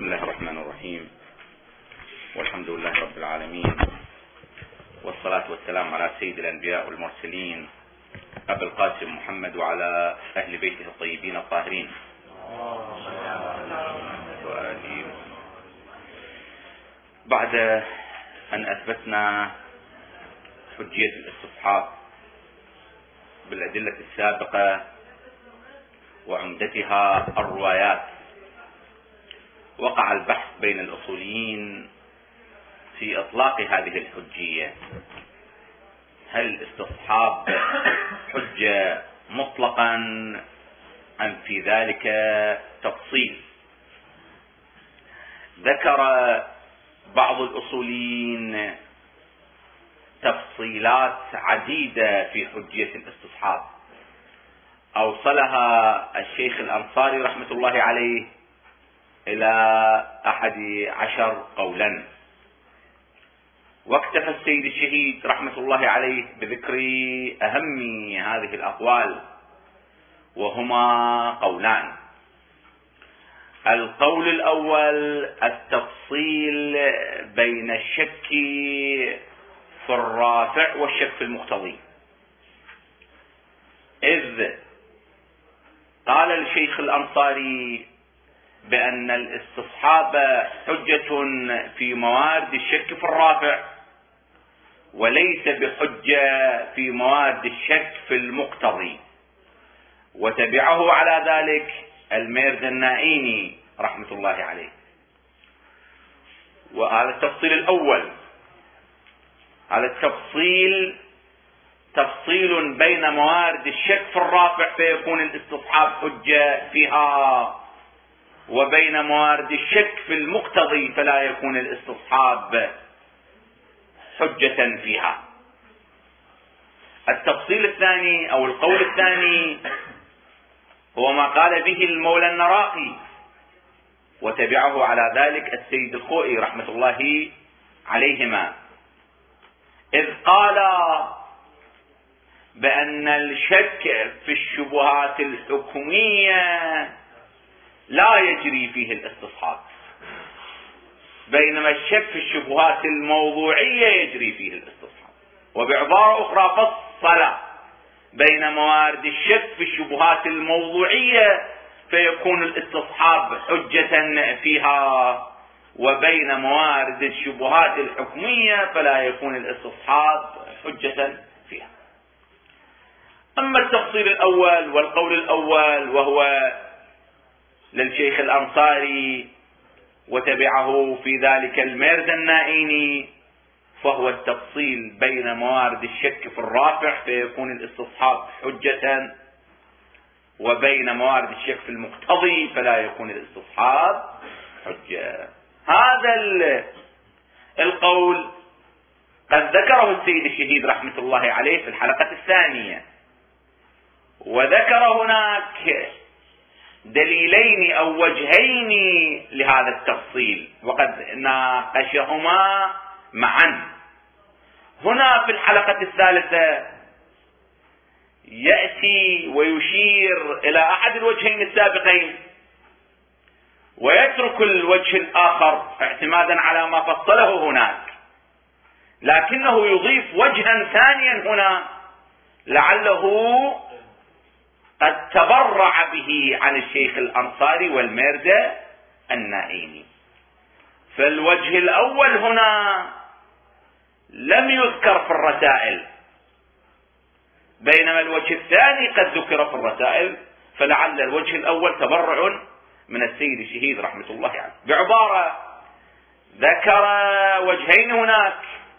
بسم الله الرحمن الرحيم، والحمد لله رب العالمين، والصلاة والسلام على سيد الأنبياء والمرسلين أبي القاسم محمد وعلى أهل بيته الطيبين الطاهرين. بعد أن أثبتنا حجية الاستصحاب بالأدلة السابقة وعمدتها الروايات، وقع البحث بين الأصوليين في إطلاق هذه الحجية. هل الاستصحاب حجة مطلقا أم في ذلك تفصيل؟ ذكر بعض الأصوليين تفصيلات عديدة في حجية الاستصحاب، أوصلها الشيخ الأنصاري رحمة الله عليه إلى 11 قولا، واكتفى السيد الشهيد رحمة الله عليه بذكر أهم هذه الأقوال، وهما قولان. القول الأول التفصيل بين الشك في الرافع والشك في المقتضي، إذ قال الشيخ الأنصاري بأن الاستصحاب حجة في موارد الشك في الرافع، وليس بحجة في موارد الشك في المقتضي، وتبعه على ذلك الميرد النائيني رحمة الله عليه. وهذا التفصيل الأول. هذا التفصيل تفصيل بين موارد الشك في الرافع فيكون الاستصحاب حجة فيها، وبين موارد الشك في المقتضي فلا يكون الاستصحاب حجة فيها. التفصيل الثاني أو القول الثاني هو ما قال به المولى النراقي، وتبعه على ذلك السيد الخوئي رحمة الله عليهما، إذ قال بأن الشك في الشبهات الحكمية لا يجري فيه الاستصحاب، بينما الشك في الشبهات الموضوعية يجري فيه الاستصحاب. وبعبارة أخرى فصل بين موارد الشك في الشبهات الموضوعية فيكون الاستصحاب حجة فيها، وبين موارد الشبهات الحكمية فلا يكون الاستصحاب حجة فيها. أما التفصيل الأول والقول الأول وهو للشيخ الأنصاري وتبعه في ذلك الميرد النائيني، فهو التفصيل بين موارد الشك في الرافع فيكون الاستصحاب حجة، وبين موارد الشك في المقتضي فلا يكون الاستصحاب حجة. هذا القول قد ذكره السيد الشهيد رحمة الله عليه في الحلقة الثانية، وذكر هناك دليلين أو وجهين لهذا التفصيل، وقد ناقشهما معا. هنا في الحلقة الثالثة يأتي ويشير إلى أحد الوجهين السابقين ويترك الوجه الآخر اعتمادا على ما فصله هناك، لكنه يضيف وجها ثانيا هنا لعله قد تبرع به عن الشيخ الأنصاري والميرد النائيني. فالوجه الأول هنا لم يذكر في الرسائل، بينما الوجه الثاني قد ذكر في الرسائل، فلعل الوجه الأول تبرع من السيد الشهيد رحمة الله عليه. بعبارة ذكر وجهين هناك،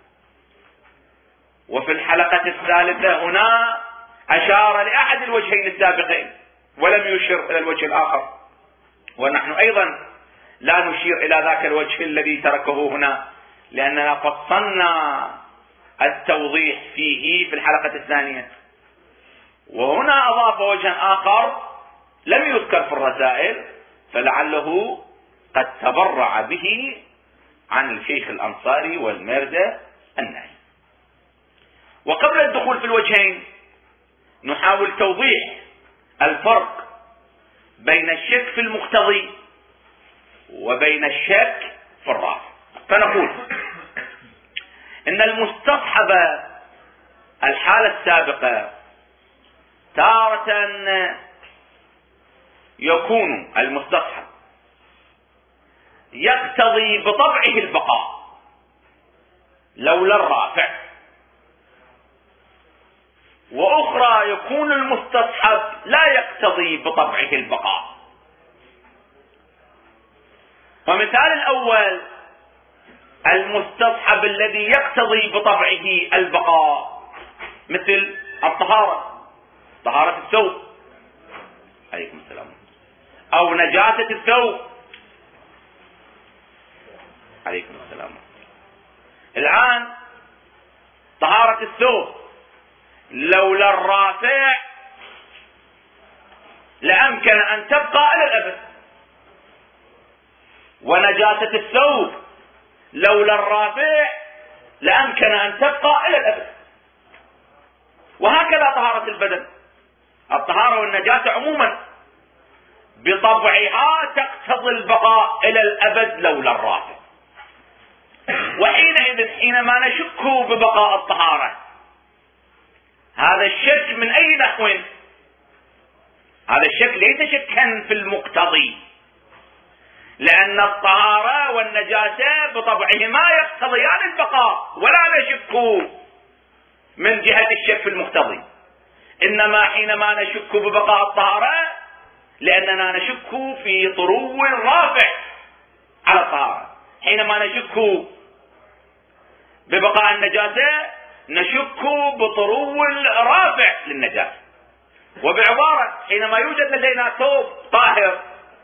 وفي الحلقة الثالثة هنا أشار لأحد الوجهين السابقين ولم يشر إلى الوجه الآخر، ونحن أيضا لا نشير إلى ذاك الوجه الذي تركه هنا، لأننا فصلنا التوضيح فيه في الحلقة الثانية. وهنا أضاف وجها آخر لم يذكر في الرسائل، فلعله قد تبرع به عن الشيخ الأنصاري والميرد النائي. وقبل الدخول في الوجهين نحاول توضيح الفرق بين الشك في المقتضي وبين الشك في الرافع. فنقول إن المستصحب الحالة السابقة تارة يكون المستصحب يقتضي بطبعه البقاء لولا الرافع، وأخرى يكون المستصحب لا يقتضي بطبعه البقاء. ومثال الأول المستصحب الذي يقتضي بطبعه البقاء مثل الطهارة، طهارة الثوب، عليكم السلام، أو نجاسة الثوب، عليكم السلام. الآن طهارة الثوب لولا الرافع لأمكن أن تبقى إلى الأبد، ونجاسة الثوب لولا الرافع لأمكن أن تبقى إلى الأبد. وهكذا طهارة البدن، الطهارة والنجاسة عموما بطبعها تقتضي البقاء إلى الأبد لولا الرافع. وحينئذ حينما نشك ببقاء الطهارة، هذا الشك من أي نحو؟ هذا الشك ليس شكا في المقتضي، لأن الطهارة والنجاسة بطبعهما يقتضيان البقاء، ولا نشك من جهة الشك في المقتضي. إنما حينما نشك ببقاء الطهارة لأننا نشك في طرو الرافع على الطهارة، حينما نشك ببقاء النجاسة نشك بطرو الرافع للنجاسة. وبعبارة حينما يوجد لدينا ثوب طاهر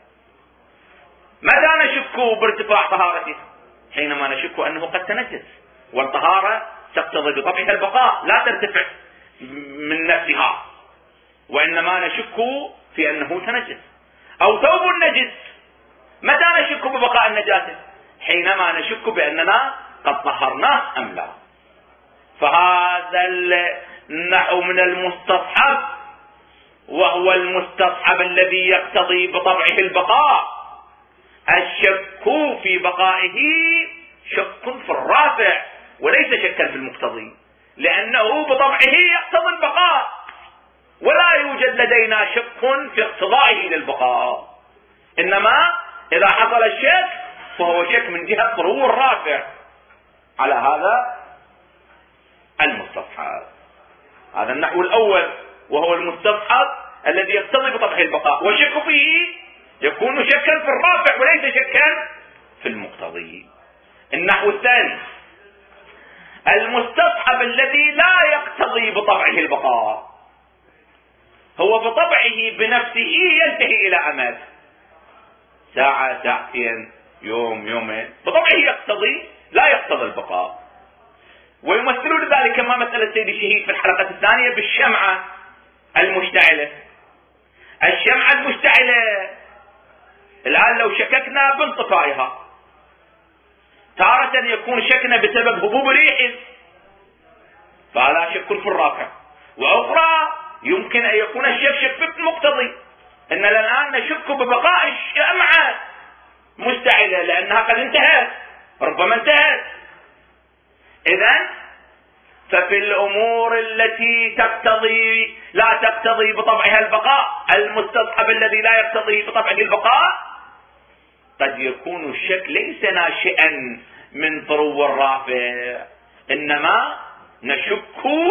متى نشك بارتفاع طهارته؟ حينما نشك أنه قد تنجس، والطهارة تقتضي بطبعها البقاء لا ترتفع من نفسها، وإنما نشك في أنه تنجس. أو ثوب النجس متى نشك ببقاء النجاسة؟ حينما نشك بأننا قد طهرناه أم لا. فهذا النحو من المستصحب، وهو المستصحب الذي يقتضي بطبعه البقاء. الشك في بقائه شك في الرافع وليس شكا في المقتضي، لأنه بطبعه يقتضي البقاء، ولا يوجد لدينا شك في اقتضائه للبقاء. إنما إذا حصل الشك فهو شك من جهة طرو الرافع على هذا المستصحب. هذا النحو الأول وهو المستصحب الذي يقتضي بطبعه البقاء، والشك فيه يكون شكا في الرافع وليس شكا في المقتضي. النحو الثاني المستصحب الذي لا يقتضي بطبعه البقاء، هو بطبعه بنفسه ينتهي إلى أمد، ساعة، ساعتين، يوم، يومين، بطبعه يقتضي لا يقتضي البقاء. ويمثلون ذلك كما مثل السيد الشهيد في الحلقة الثانية بالشمعة المشتعلة. الشمعة المشتعلة الآن لو شككنا بانطفائها، تارة يكون شكنا بسبب هبوب ريح فهذا شك في الرافع، وأخرى يمكن أن يكون الشك شك في المقتضي. إننا الآن نشك ببقاء الشمعة مشتعلة لأنها قد انتهت، ربما انتهت. إذن ففي الأمور التي تقتضي لا تقتضي بطبعها البقاء، المستصحب الذي لا يقتضي بطبعه البقاء، قد يكون الشك ليس ناشئا من طرو الرافع، إنما نشك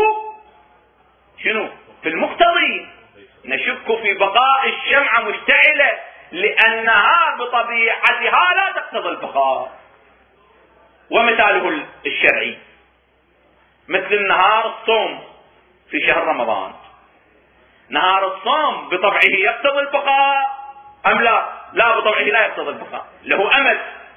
شنو؟ في المقتضي، نشك في بقاء الشمعة مشتعلة لأنها بطبيعتها لا تقتضي البقاء. ومثاله الشرعي مثل نهار الصوم في شهر رمضان، نهار الصوم بطبعه يقتضي البقاء أم لا؟ لا، بطبعه لا يقتضي البقاء، له أمد.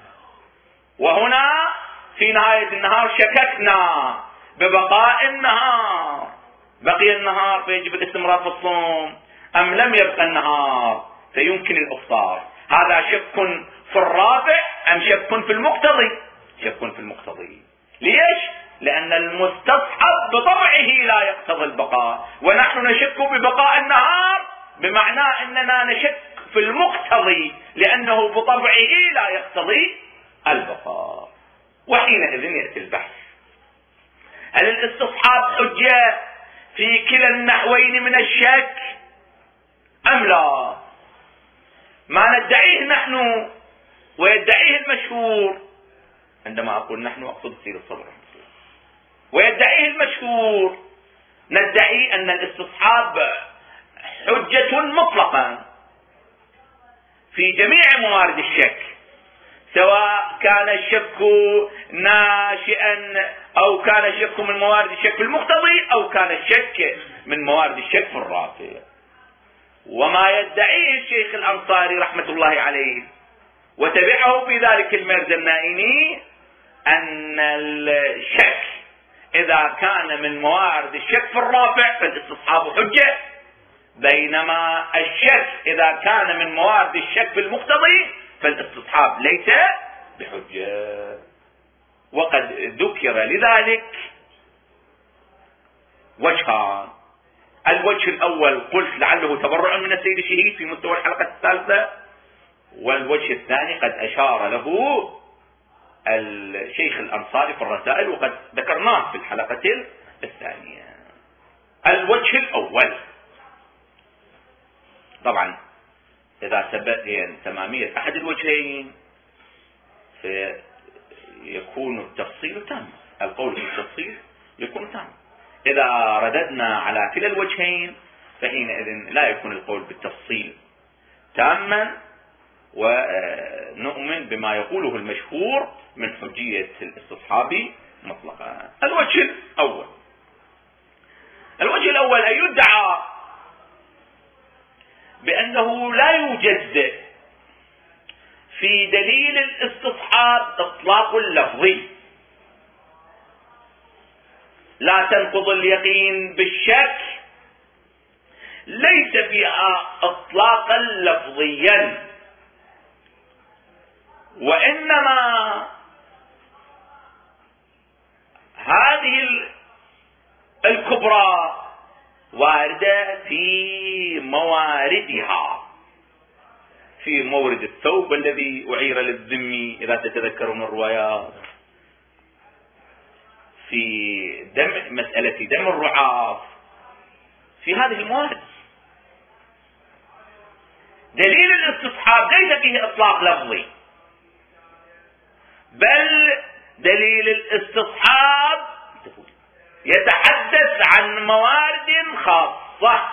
وهنا في نهاية النهار شككنا ببقاء النهار، بقي النهار فيجب الاستمرار في الصوم أم لم يبقى النهار فيمكن الإفطار. هذا شك في الرافع أم شك في المقتضي؟ شك في المقتضي. ليش؟ لأن المستصحب بطبعه لا يقتضي البقاء، ونحن نشك ببقاء النهار بمعنى أننا نشك في المقتضي لأنه بطبعه لا يقتضي البقاء. وحينئذ يأتي البحث: هل الاستصحاب حجة في كلا النحوين من الشك أم لا؟ ما ندعيه نحن ويدعيه المشهور، عندما أقول نحن أقصد سير الصدر، ويدعيه المشهور، ندعي أن الاستصحاب حجة مطلقا في جميع موارد الشك، سواء كان الشك ناشئا أو كان الشك من موارد الشك في المقتضي أو كان الشك من موارد الشك في الرافع. وما يدعيه الشيخ الأنصاري رحمة الله عليه وتبعه في ذلك المرزا النائني أن الشك إذا كان من موارد الشك في الرافع فالاستصحاب حجة، بينما الشك إذا كان من موارد الشك في المقتضي فالاستصحاب ليس بحجة. وقد ذكر لذلك وجهان: الوجه الأول قلت لعله تبرع من السيد الشهيد في مستوى الحلقة الثالثة، والوجه الثاني قد أشار له الشيخ الأنصاري في الرسائل وقد ذكرناه في الحلقة الثانية. الوجه الأول، طبعا إذا تبين تمامية أحد الوجهين فيكون التفصيل تام، القول في التفصيل يكون تام. إذا رددنا على كلا الوجهين فحينئذ لا يكون القول بالتفصيل تاما، ونؤمن بما يقوله المشهور من حجية الاستصحاب مطلقا. الوجه الأول أن يدعى بأنه لا يوجد في دليل الاستصحاب إطلاق لفظي، لا تنقض اليقين بالشك، ليس فيها إطلاقا لفظيا، وإنما هذه الكبرى واردة في مواردها، في مورد الثوب الذي أعير للذمي إذا تتذكرون الروايات، في مسألة دم الرعاف، في هذه الموارد. دليل الاستصحاب ليس فيه إطلاق لفظي، بل دليل الاستصحاب يتحدث عن موارد خاصة،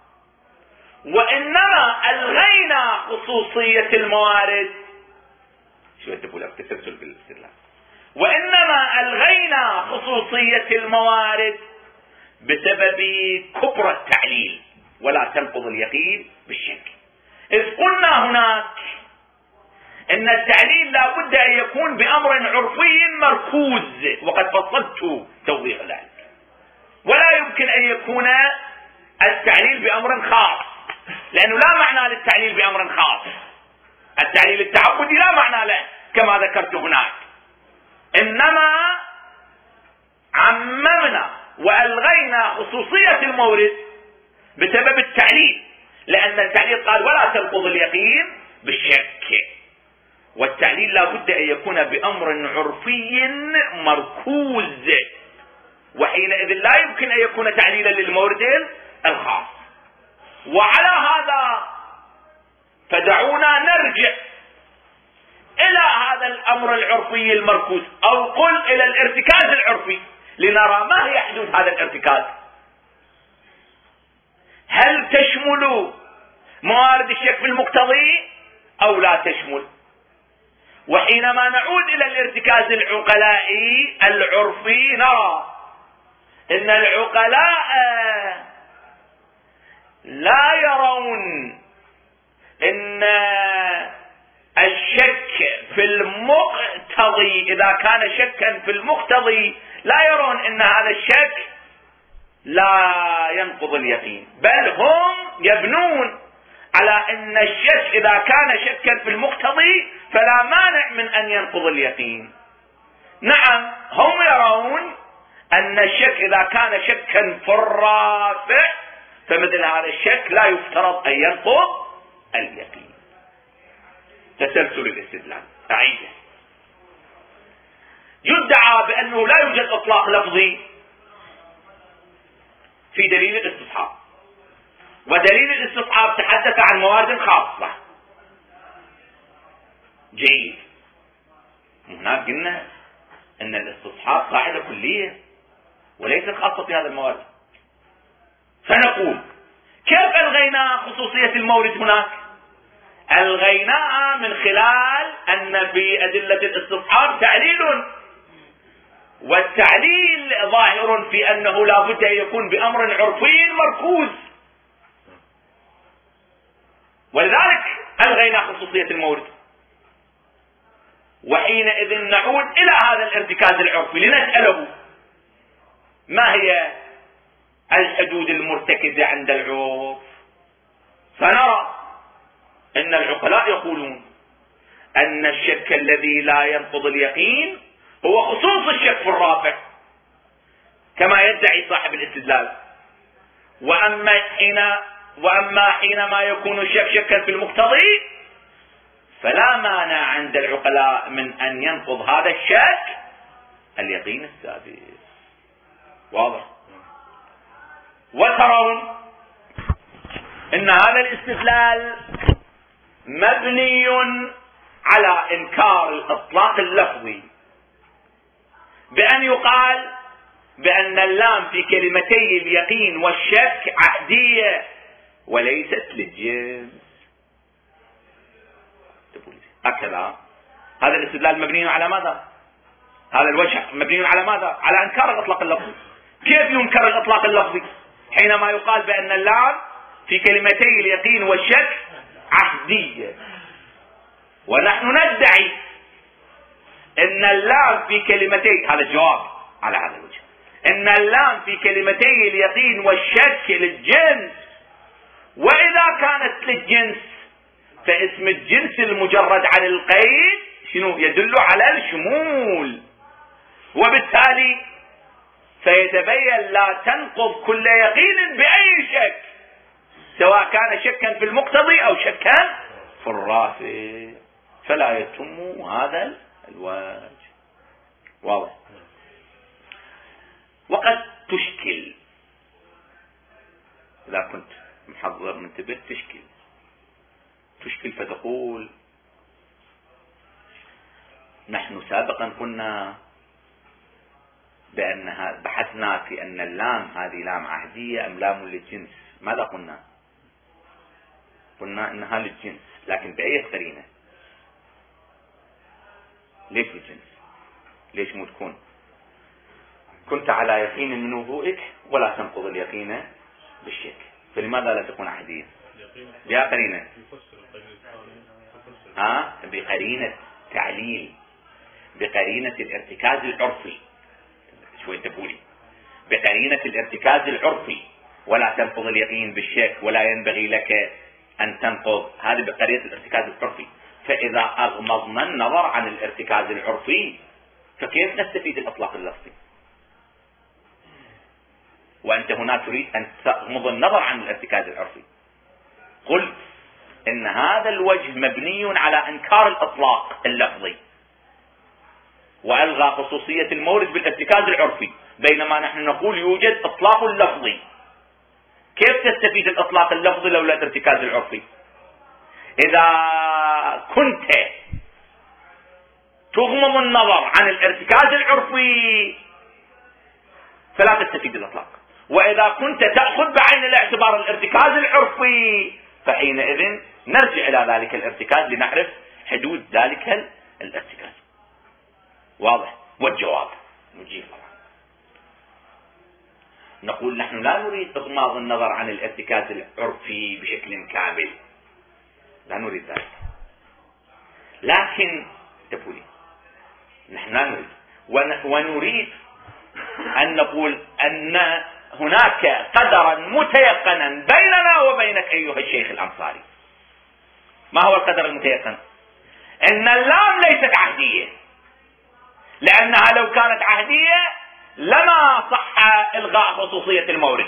وإنما ألغينا خصوصية الموارد. شو تقول التسلسل بالاستدلال؟ وإنما ألغينا خصوصية الموارد بسبب كبر التعليل ولا تنقض اليقين بالشك. إذ قلنا هناك إن التعليل لا بد أن يكون بأمر عرفي مركوز، وقد فصلت توضيح ذلك، ولا يمكن أن يكون التعليل بأمر خاص، لأنه لا معنى للتعليل بأمر خاص. التعليل التعبدي لا معنى له كما ذكرت هناك، إنما عممنا وألغينا خصوصية المورد بسبب التعليل، لأن التعليل قال ولا تنقض اليقين بالشك، والتعليل لا بد أن يكون بأمر عرفي مركوز، وحينئذ لا يمكن أن يكون تعليلا للمورد الخاص. وعلى هذا فدعونا نرجع إلى هذا الأمر العرفي المركوز، أو قل إلى الارتكاز العرفي، لنرى ما هي حدود هذا الارتكاز. هل تشمل موارد الشك في المقتضي أو لا تشمل؟ وحينما نعود إلى الارتكاز العقلائي العرفي نرى إن العقلاء لا يرون إن الشك في المقتضي إذا كان شكا في المقتضي، لا يرون إن هذا الشك لا ينقض اليقين، بل هم يبنون على إن الشك إذا كان شكا في المقتضي فلا مانع من أن ينقض اليقين. نعم، هم يرون أن الشك إذا كان شكا في الرافع فمثل هذا الشك لا يفترض أن ينقض اليقين. تسلسل الاستدلال أعيده. يدعى بأنه لا يوجد إطلاق لفظي في دليل الاستصحاب، ودليل الاستصحاب تحدث عن موارد خاصة. جيد. هناك قلنا أن الاستصحاب قاعدة كلية وليست خاصة في هذا الموارد. فنقول كيف ألغينا خصوصية المورد هناك؟ ألغيناها من خلال أن في أدلة الاستصحاب تعليل، والتعليل ظاهر في أنه لا بد أن يكون بأمر عرفي مركوز، ولذلك ألغينا خصوصية المورد. وحينئذ نعود إلى هذا الارتكاز العرفي لنسأله ما هي الحدود المرتكزة عند العرف. فنرى أن العقلاء يقولون أن الشك الذي لا ينقض اليقين هو خصوص الشك في الرافع كما يدعي صاحب الاستدلال، وأما حينما يكون الشك شكا في المقتضي فلا مانع عند العقلاء من أن ينقض هذا الشك اليقين السادس. واضح؟ وترون ان هذا الاستدلال مبني على انكار الاطلاق اللفظي، بان يقال بان اللام في كلمتي اليقين والشك عهدية وليست للجنس. هكذا هذا الاستدلال مبني على ماذا؟ هذا الوجه مبني على ماذا؟ على انكار الاطلاق اللفظي. كيف ينكر الاطلاق اللفظي حينما يقال بان اللام في كلمتي اليقين والشك عهدية، ونحن ندعي ان اللام في كلمتي، هذا الجواب على هذا الوجه، ان اللام في كلمتي اليقين والشك للجنس، واذا كانت للجنس فاسم الجنس المجرد عن القيد شنو؟ يدل على الشمول، وبالتالي فيتبين لا تنقض كل يقين بأي شك، سواء كان شكا في المقتضي أو شكا في الرافع، فلا يتم هذا الوجه. واضح؟ وقد تشكل، إذا كنت محضر منتبه تشكل فتقول نحن سابقا قلنا بأنها بحثنا في أن اللام هذه لام عهدية أم لام للجنس. ماذا قلنا؟ قلنا أنها للجنس، لكن بأي قرينة؟ ليش للجنس؟ ليش مو تكون كنت على يقين من وضوئك ولا تنقض اليقين بالشك، فلماذا لا تكون عهدية؟ بها قرينة، بقرينة تعليل، بقرينة الارتكاز العرفي. شو تقولي؟ بقرينة الارتكاز العرفي، ولا تنقض اليقين بالشك ولا ينبغي لك أن تنقض، هذه بقرينة الارتكاز العرفي. فإذا أغمضنا النظر عن الارتكاز العرفي فكيف نستفيد الإطلاق اللفظي؟ وأنت هنا تريد أن تغمض النظر عن الارتكاز العرفي. قلت إن هذا الوجه مبني على إنكار الإطلاق اللفظي، وألغى خصوصية المورد بالارتكاز العرفي، بينما نحن نقول يوجد إطلاق لفظي. كيف تستفيد الإطلاق اللفظي لولا الارتكاز العرفي؟ إذا كنت تغمض النظر عن الارتكاز العرفي فلا تستفيد الإطلاق، وإذا كنت تأخذ بعين الاعتبار الارتكاز العرفي فحينئذ نرجع إلى ذلك الارتكاز لنعرف حدود ذلك الارتكاز. واضح؟ والجواب نجيب طبعا نقول نحن لا نريد إغماض النظر عن الارتكاز العرفي بشكل كامل، لا نريد ذلك، لكن تقولي نحن لا نريد، ونريد أن نقول أن هناك قدرا متيقنا بيننا وبينك أيها الشيخ الأنصاري. ما هو القدر المتيقن؟ أن اللام ليست عهدية، لأنها لو كانت عهدية لما صح إلغاء خصوصية المورد.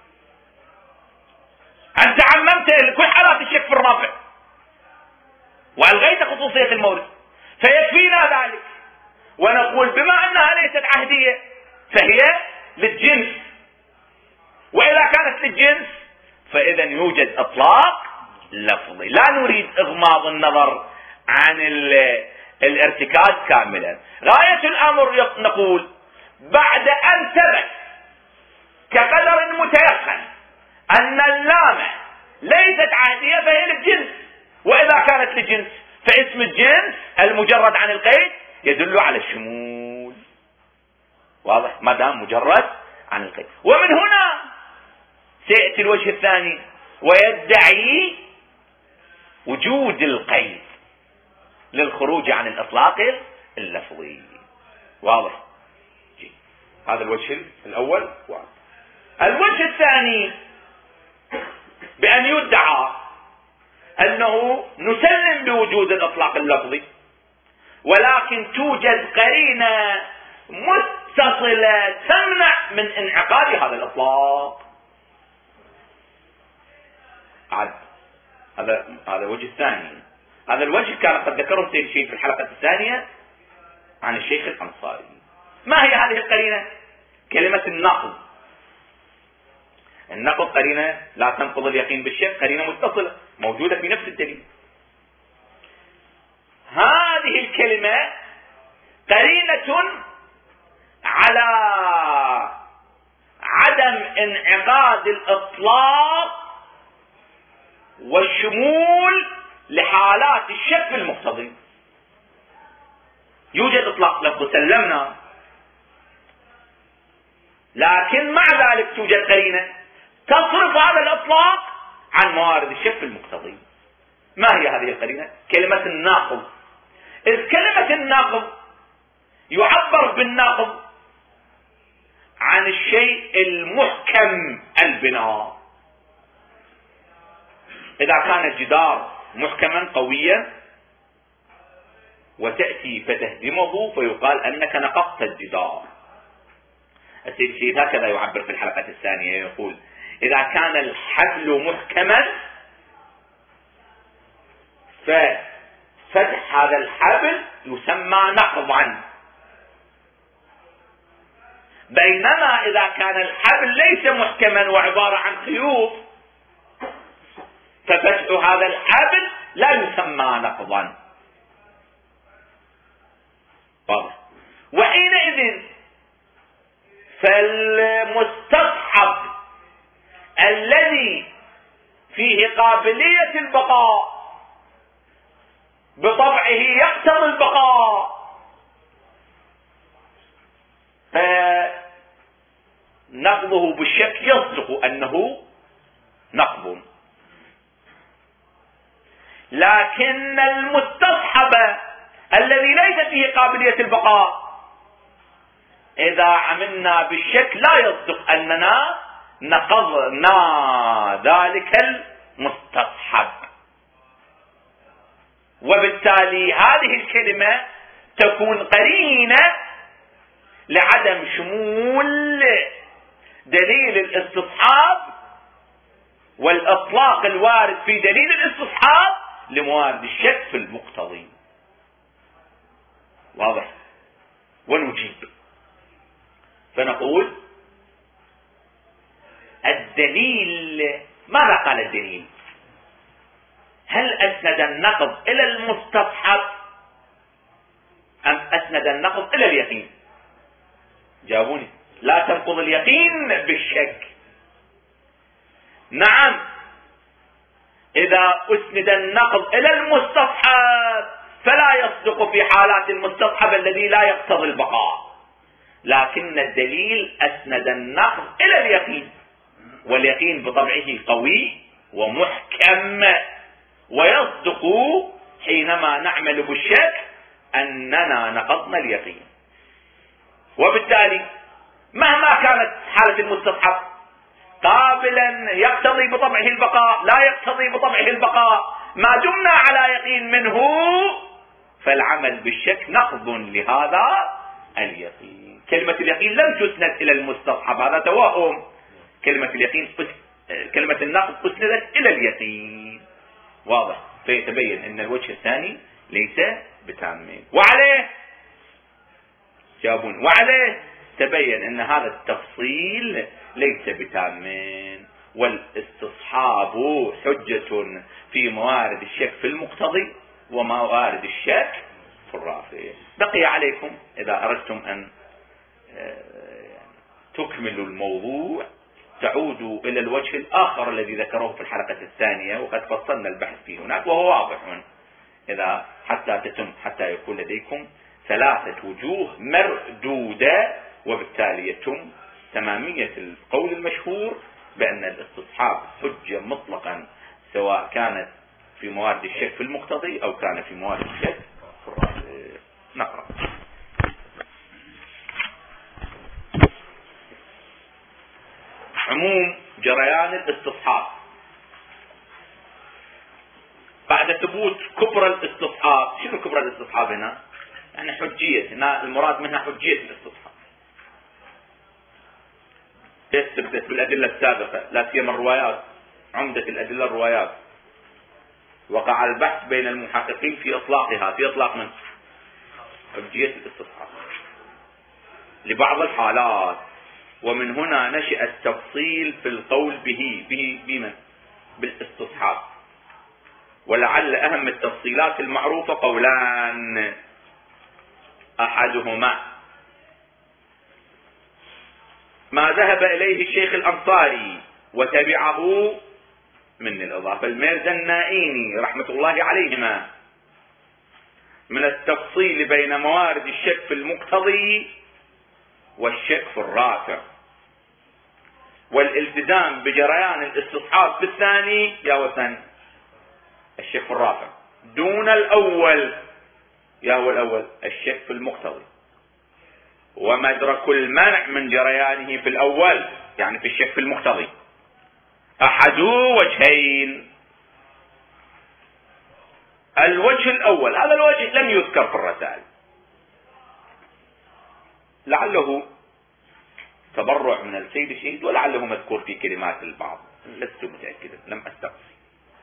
أنت عممت كل حالات الشك في الرافع، وألغيت خصوصية المورد، فيكفينا ذلك ونقول بما أنها ليست عهدية فهي للجنس، وإذا كانت للجنس فإذا يوجد إطلاق لفظي. لا نريد إغماض النظر عن الارتكاز كاملا. غاية الأمر نقول بعد أن ثبت كقدر متيقن أن اللامة ليست عهدية فهي للجنس، وإذا كانت للجنس فاسم الجنس المجرد عن القيد يدل على الشمول. واضح؟ ما دام مجرد عن القيد. ومن هنا سيأتي الوجه الثاني ويدعي وجود القيد للخروج عن الإطلاق اللفظي. واضح؟ هذا الوجه الأول. واضح. الوجه الثاني بأن يدعى أنه نسلم بوجود الإطلاق اللفظي، ولكن توجد قرينة متصلة تمنع من انعقاد هذا الإطلاق. هذا الوجه الثاني. هذا الوجه كان قد ذكره سيد الشيخ في الحلقة الثانية عن الشيخ الأنصاري. ما هي هذه القرينة؟ كلمة النقض. النقض قرينة لا تنقض اليقين بالشك، قرينة متصلة موجودة في نفس الدليل. هذه الكلمة قرينة على عدم انعقاد الإطلاق والشمول لحالات الشك المقتضي. يوجد إطلاق لفظ سلمنا، لكن مع ذلك توجد قرينة تصرف هذا الإطلاق عن موارد الشك المقتضي. ما هي هذه القرينة؟ كلمة الناقض. إذ كلمة الناقض يعبر بالناقض عن الشيء المحكم البناء. إذا كان الجدار محكما قويا وتأتي فتهدمه فيقال أنك نقضت الجدار. السيد الشيخ هكذا يعبر في الحلقة الثانية، يقول إذا كان الحبل محكما ففتح هذا الحبل يسمى نقضا، بينما إذا كان الحبل ليس محكما وعبارة عن خيوط ففتح هذا الحبل لا يسمى نقضا. وحينئذ فالمستصحب الذي فيه قابلية البقاء بطبعه يقتضي البقاء، فنقضه بالشك يصدق أنه نقض. لكن المستصحب الذي ليس فيه قابلية البقاء إذا عملنا بالشك لا يصدق أننا نقضنا ذلك المستصحب، وبالتالي هذه الكلمة تكون قرينة لعدم شمول دليل الاستصحاب والإطلاق الوارد في دليل الاستصحاب لموارد الشك في المقتضي. واضح؟ ونجيب فنقول الدليل. ماذا قال الدليل؟ هل أسند النقض إلى المستصحب أم أسند النقض إلى اليقين؟ جاوبوني. لا تنقض اليقين بالشك. نعم، إذا أسند النقض إلى المستصحب فلا يصدق في حالات المستصحب الذي لا يقتضي البقاء، لكن الدليل أسند النقض إلى اليقين، واليقين بطبعه قوي ومحكم، ويصدق حينما نعمل بالشك أننا نقضنا اليقين. وبالتالي مهما كانت حالة المستصحب قابلا يقتضي بطبعه البقاء لا يقتضي بطبعه البقاء، ما دمنا على يقين منه فالعمل بالشك نقض لهذا اليقين. كلمة اليقين لم تسند إلى المستصحب، هذا توهم. كلمة اليقين كلمة النقض أسندت إلى اليقين. واضح؟ فيتبين ان الوجه الثاني ليس بتامين. وعليه جابون، وعليه تبين ان هذا التفصيل ليس بتامين. والاستصحاب حجة في موارد الشك في المقتضي وموارد الشك في الرافع. بقي عليكم اذا اردتم ان تكملوا الموضوع تعودوا الى الوجه الاخر الذي ذكروه في الحلقة الثانية، وقد فصلنا البحث فيه هناك وهو واضح، اذا حتى يكون لديكم 3 وجوه مردودة، وبالتالي يتم تمامية القول المشهور بأن الاستصحاب حجة مطلقا، سواء كانت في موارد الشك في المقتضي أو كان في موارد الشك في الرافع. نقرأ. عموم جريان الاستصحاب بعد ثبوت كبرى الاستصحاب. شنو كبرى الاستصحاب هنا؟ يعني حجية، هنا المراد منها حجية الاستصحاب، ثبتت بالأدلة السابقة، لا سيما الروايات، عمدة الأدلة الروايات. وقع البحث بين المحققين في إطلاقها، في إطلاق من حجية الاستصحاب لبعض الحالات، ومن هنا نشأ التفصيل في القول بمن؟ بالاستصحاب. ولعل أهم التفصيلات المعروفة قولان، أحدهما ما ذهب إليه الشيخ الأنصاري وتبعه من الإضافة الميرزا النائيني رحمة الله عليهما من التفصيل بين موارد الشك في المقتضي والشك في الرافع، والالتزام بجريان الاستصحاب بالثاني يا وثاني الشك في الرافع، دون الأول يا هو الأول الشك في المقتضي، ومدرك المنع من جريانه في الأول يعني في الشك في المقتضي أحد وجهين. الوجه الأول، هذا الوجه لم يذكر في الرسائل، لعله تبرع من السيد الشهيد ولعله مذكور في كلمات البعض، لست متأكدا، لم أستقصي،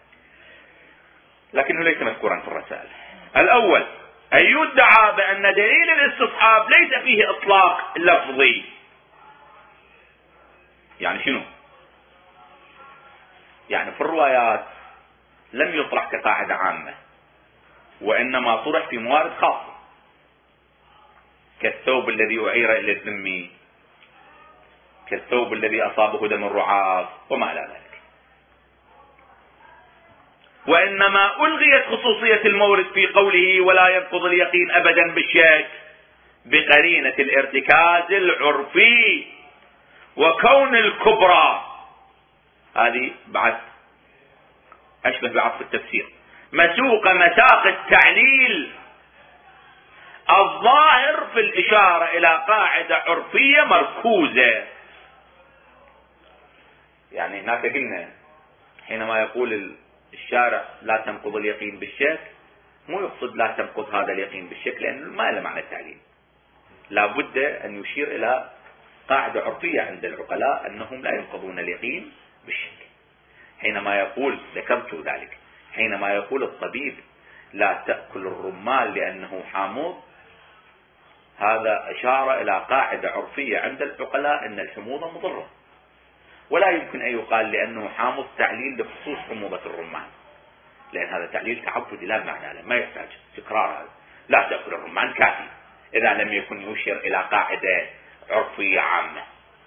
لكنه ليس مذكورا في الرسائل. الأول أن يدعى بأن دليل الاستصحاب ليس فيه إطلاق لفظي. يعني شنو؟ يعني في الروايات لم يطرح كقاعدة عامة، وإنما طرح في موارد خاصة، كالثوب الذي أعير إلى الذمي، كالثوب الذي أصابه دم الرعاف وما إلى ذلك. وإنما ألغيت خصوصية المورد في قوله ولا ينقض اليقين أبدا بالشك بقرينة الارتكاز العرفي وكون الكبرى، هذه بعد أشبه بعطف التفسير، مساق التعليل الظاهر في الإشارة إلى قاعدة عرفية مركوزة. يعني هناك قلنا حينما يقول الشارع لا تنقض اليقين بالشك، مو يقصد لا تنقض هذا اليقين بالشك لأنه ما له معنى التعليل، لا بد أن يشير إلى قاعدة عرفية عند العقلاء أنهم لا ينقضون اليقين بالشك. حينما يقول، ذكرت ذلك، حينما يقول الطبيب لا تأكل الرمان لأنه حامض، هذا أشار إلى قاعدة عرفية عند العقلاء أن الحموضة مضرة، ولا يمكن أن يقال لأنه حامض تعليل لخصوص حموضة الرمان، لأن هذا تعليل تعبدي لا معنى له، ما يحتاج تكرار. هذا لا تأكل الرمان كافي إذا لم يكن يشير إلى قاعدة عرفية عامة.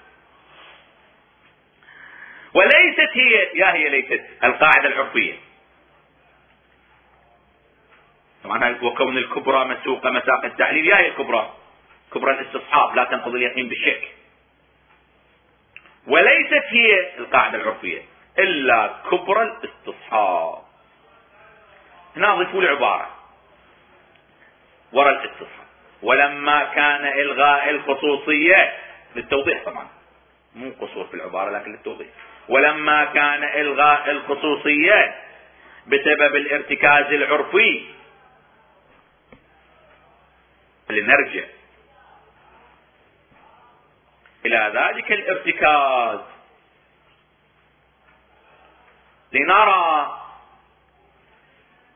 وليست هي ليست القاعدة العرفية، طبعا وكون الكبرى مساق التعليل، هي الكبرى، كبرى الاستصحاب لا تنقض اليقين بالشك، وليست هي القاعدة العرفية إلا كبرى الاستصحاب. هنا ضيفوا العبارة وراء الاستصحاب، ولما كان إلغاء الخصوصية، للتوضيح طبعا مو قصور في العبارة لكن للتوضيح، ولما كان إلغاء الخصوصية بسبب الارتكاز العرفي، لنرجع إلى ذلك الارتكاز لنرى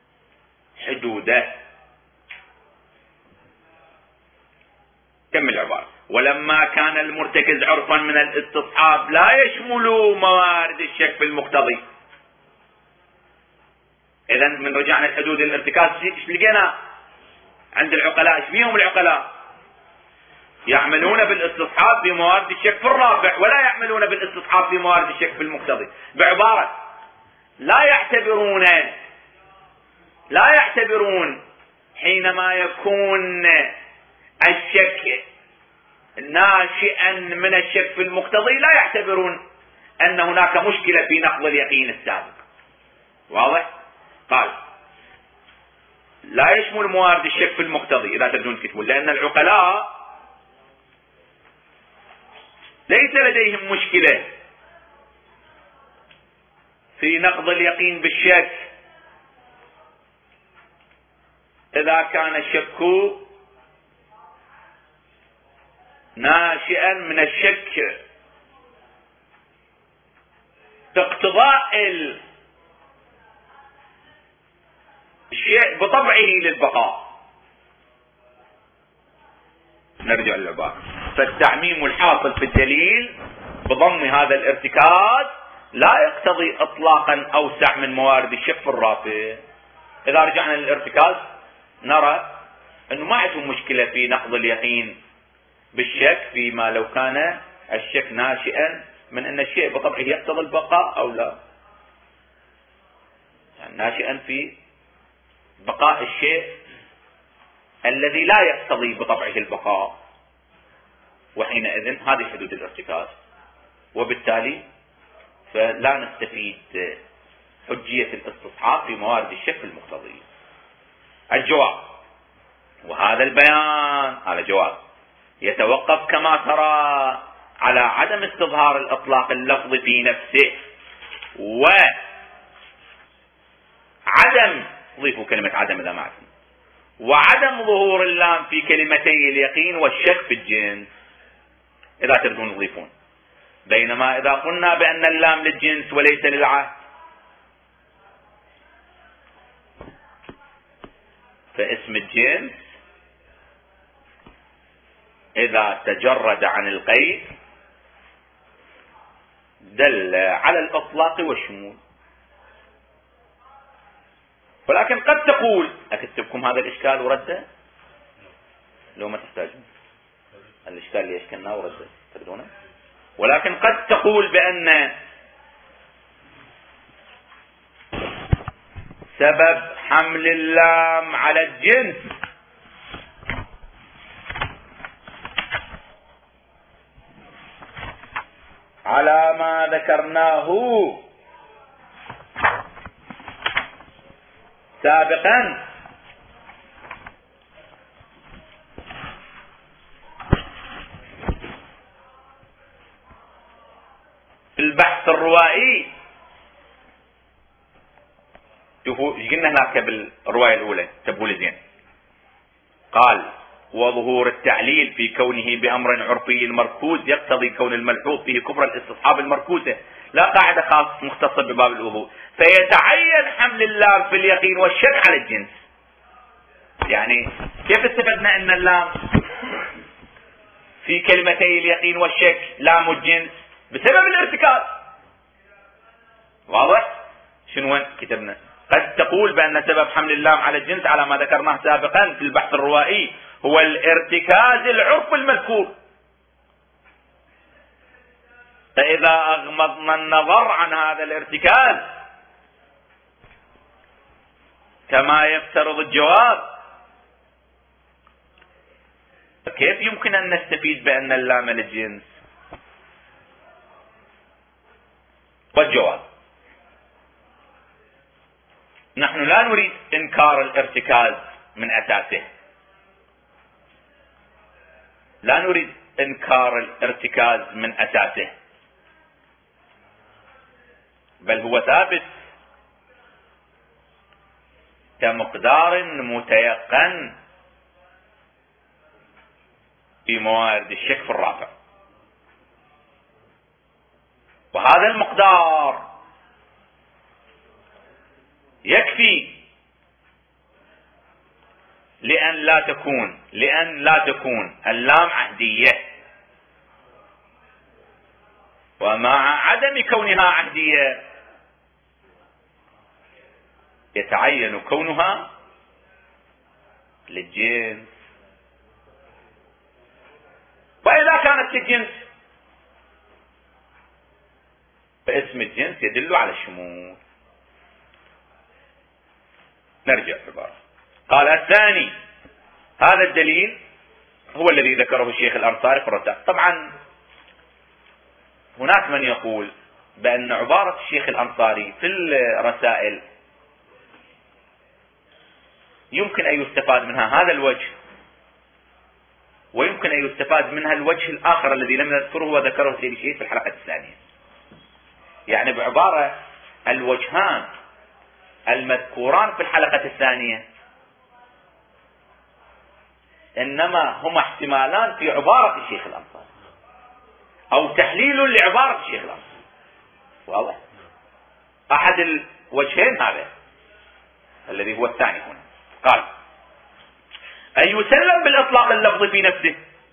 حدوده. كمل العبارة: ولما كان المرتكز عرفا من الاستصحاب لا يشمل موارد الشك في المقتضي. اذا من رجعنا الحدود الارتكاز ايش لقينا عند العقلاء؟ ايش فيهم العقلاء؟ يعملون بالاستصحاب في موارد الشك في الرابع، ولا يعملون بالاستصحاب في موارد الشك في المقتضي. بعبارة لا يعتبرون حينما يكون الشك ناشئا من الشك في المقتضي، لا يعتبرون ان هناك مشكلة في نقض اليقين السابق. واضح؟ قال لا يشمل موارد الشك في المقتضي اذا تبدون تكتبون، لان العقلاء ليس لديهم مشكلة في نقض اليقين بالشك اذا كان الشك ناشئا من الشك باقتضاء الشيء بطبعه للبقاء. نرجع للعبارة: فالتعميم الحاصل في الدليل بضم هذا الارتكاز لا يقتضي اطلاقا اوسع من موارد الشك في الرافع. اذا رجعنا للارتكاز نرى انه ما عندهم مشكلة في نقض اليقين بالشك فيما لو كان الشك ناشئا من ان الشيء بطبعه يقتضي البقاء او لا، يعني ناشئا في بقاء الشيء الذي لا يقتضي بطبعه البقاء، وحينئذ هذه حدود الارتكاز، وبالتالي فلا نستفيد حجية الاستصحاب في موارد الشك المقتضي. الجواب: وهذا البيان هذا جواب يتوقف كما ترى على عدم استظهار الاطلاق اللفظي في نفسه، وعدم ضيفوا كلمة عدم اذا معكم، وعدم ظهور اللام في كلمتي اليقين والشك في الجنس اذا تبدون تضيفون. بينما اذا قلنا بان اللام للجنس وليس للعهد، فاسم الجنس اذا تجرد عن القيد دل على الاطلاق والشمول. ولكن قد تقول، اكتبكم هذا الاشكال ورده لو ما تحتاجون الاشكال اللي اشكلناه ورده تردونه. ولكن قد تقول بان سبب حمل اللام على الجنس على ما ذكرناه سابقا في البحث الروائي. شوفوا ايش قلنا هناك بالرواية الاولى، تبوا زين. قال: وظهور التعليل في كونه بامر عرفي المركوز يقتضي كون الملحوظ فيه كفر الاستصحاب المركوزة، لا قاعدة خاص مختصة بباب الوضوء، فيتعين حمل اللام في اليقين والشك على الجنس. يعني كيف استفدنا ان اللام في كلمتي اليقين والشك لام الجنس؟ بسبب الارتكاز. واضح؟ شنو وين كتبنا؟ قد تقول بان سبب حمل اللام على الجنس على ما ذكرناه سابقا في البحث الروائي هو الارتكاز العرف المذكور، فاذا اغمضنا النظر عن هذا الارتكاز كما يفترض الجواب، فكيف يمكن ان نستفيد بان اللام للجنس؟ والجواب: نحن لا نريد انكار الارتكاز من اساسه، لا نريد انكار الارتكاز من اساسه، بل هو ثابت كمقدار متيقن في موارد الشك في الرافع. وهذا المقدار يكفي لأن لا تكون اللام عهدية، ومع عدم كونها عهدية يتعين كونها للجنس. وإذا كانت للجنس فاسم الجنس يدل على الشمول. نرجع عبارة. قال الثاني، هذا الدليل هو الذي ذكره الشيخ الأنصاري في الرسائل. طبعا هناك من يقول بأن عبارة الشيخ الأنصاري في الرسائل يمكن أن يستفاد منها هذا الوجه، ويمكن أن يستفاد منها الوجه الآخر الذي لم نذكره وذكره سيد الشيخ في الحلقة الثانية. يعني بعبارة الوجهان المذكوران في الحلقة الثانية إنما هما احتمالان في عبارة الشيخ الأنصاري، أو تحليل لعبارة الشيخ الأنصاري. واضح؟ أحد الوجهين هذا الذي هو الثاني هنا. قال أن يسلم بالإطلاق اللفظ في نفسه،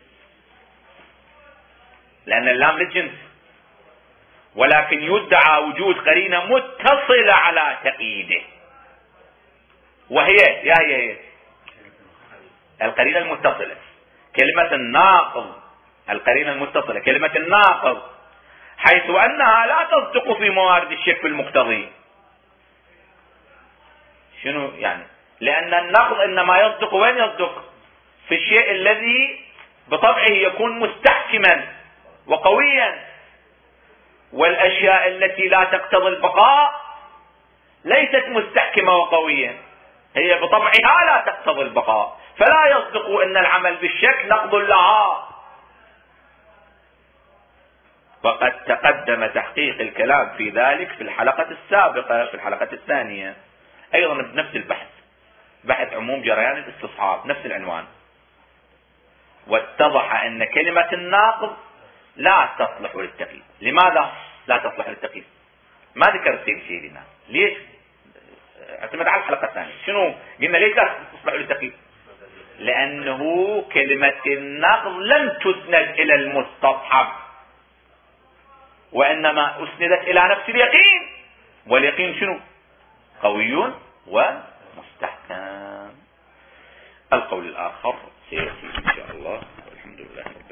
لأن اللام للجنس، ولكن يدعى وجود قرينة متصلة على تقييده، وهي هي القرينة المتصلة، كلمة الناقض. القرينة المتصلة كلمة الناقض، حيث أنها لا تصدق في موارد الشك المقتضي. شنو يعني؟ لأن النقض إنما يصدق وين يصدق؟ في الشيء الذي بطبعه يكون مستحكما وقويا، والأشياء التي لا تقتضي البقاء ليست مستحكمة وقوية، هي بطبعها لا تقتضي البقاء، فلا يصدق أن العمل بالشك نقض لها. وقد تقدم تحقيق الكلام في ذلك في الحلقة السابقة، في الحلقة الثانية أيضا بنفس البحث، بحث عموم جريان الاستصحاب، نفس العنوان. واتضح أن كلمة الناقض لا تصلح للتقييد. لماذا لا تصلح للتقييد؟ ما ذكر السيد لنا ليش؟ اعتمد على الحلقة الثانية. شنو قلنا ليش لا تصلح للتقييد؟ لأنه كلمة النقض لم تسند إلى المستصحب، وإنما أسندت إلى نفس اليقين، واليقين شنو؟ قوي ومستحكم. القول الآخر سيأتي إن شاء الله، والحمد لله.